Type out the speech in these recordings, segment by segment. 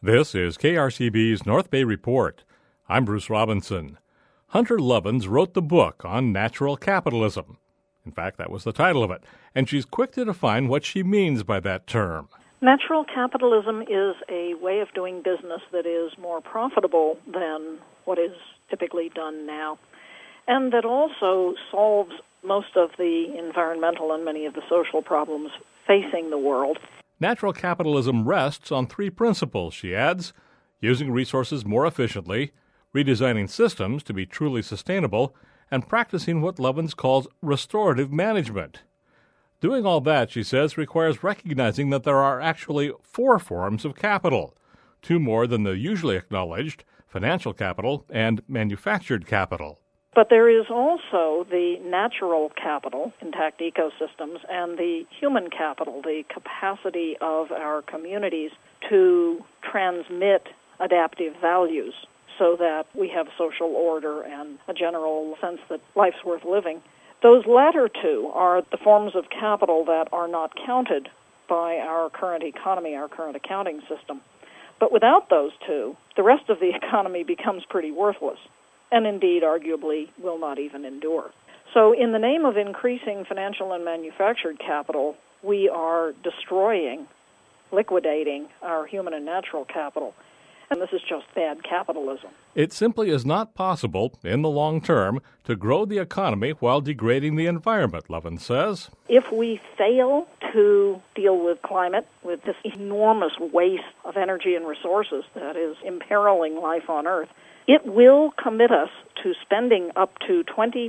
This is KRCB's North Bay Report. I'm Bruce Robinson. Hunter Lovins wrote the book on natural capitalism. In fact, that was the title of it, and she's quick to define what she means by that term. Natural capitalism is a way of doing business that is more profitable than what is typically done now, and that also solves most of the environmental and many of the social problems facing the world. Natural capitalism rests on three principles, she adds: using resources more efficiently, redesigning systems to be truly sustainable, and practicing what Lovins calls restorative management. Doing all that, she says, requires recognizing that there are actually four forms of capital, two more than the usually acknowledged: financial capital and manufactured capital. But there is also the natural capital, intact ecosystems, and the human capital, the capacity of our communities to transmit adaptive values so that we have social order and a general sense that life's worth living. Those latter two are the forms of capital that are not counted by our current economy, our current accounting system. But without those two, the rest of the economy becomes pretty worthless, and indeed arguably will not even endure. So in the name of increasing financial and manufactured capital, we are destroying, liquidating our human and natural capital. And this is just bad capitalism. It simply is not possible, in the long term, to grow the economy while degrading the environment, Lovins says. If we fail to deal with climate, with this enormous waste of energy and resources that is imperiling life on Earth, it will commit us to spending up to 20%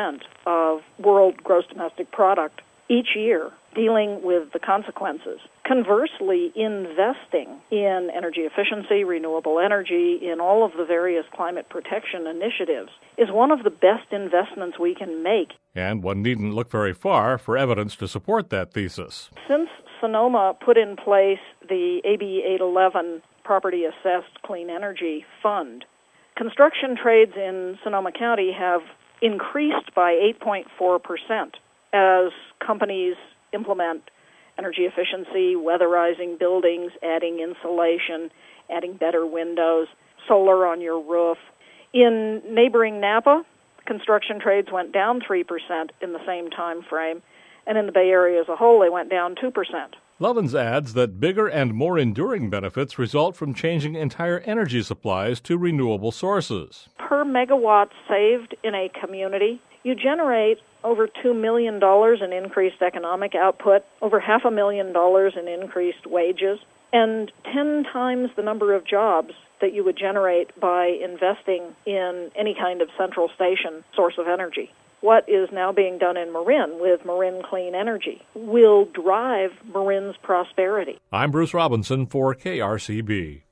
of world gross domestic product each year dealing with the consequences. Conversely, investing in energy efficiency, renewable energy, in all of the various climate protection initiatives is one of the best investments we can make. And one needn't look very far for evidence to support that thesis. Since Sonoma put in place the AB 811 Property Assessed Clean Energy Fund, construction trades in Sonoma County have increased by 8.4% as companies implement energy efficiency, weatherizing buildings, adding insulation, adding better windows, solar on your roof. In neighboring Napa, construction trades went down 3% in the same time frame, and in the Bay Area as a whole, they went down 2%. Lovins adds that bigger and more enduring benefits result from changing entire energy supplies to renewable sources. Per megawatt saved in a community, you generate over $2 million in increased economic output, over $500,000 in increased wages, and 10 times the number of jobs that you would generate by investing in any kind of central station source of energy. What is now being done in Marin with Marin Clean Energy will drive Marin's prosperity. I'm Bruce Robinson for KRCB.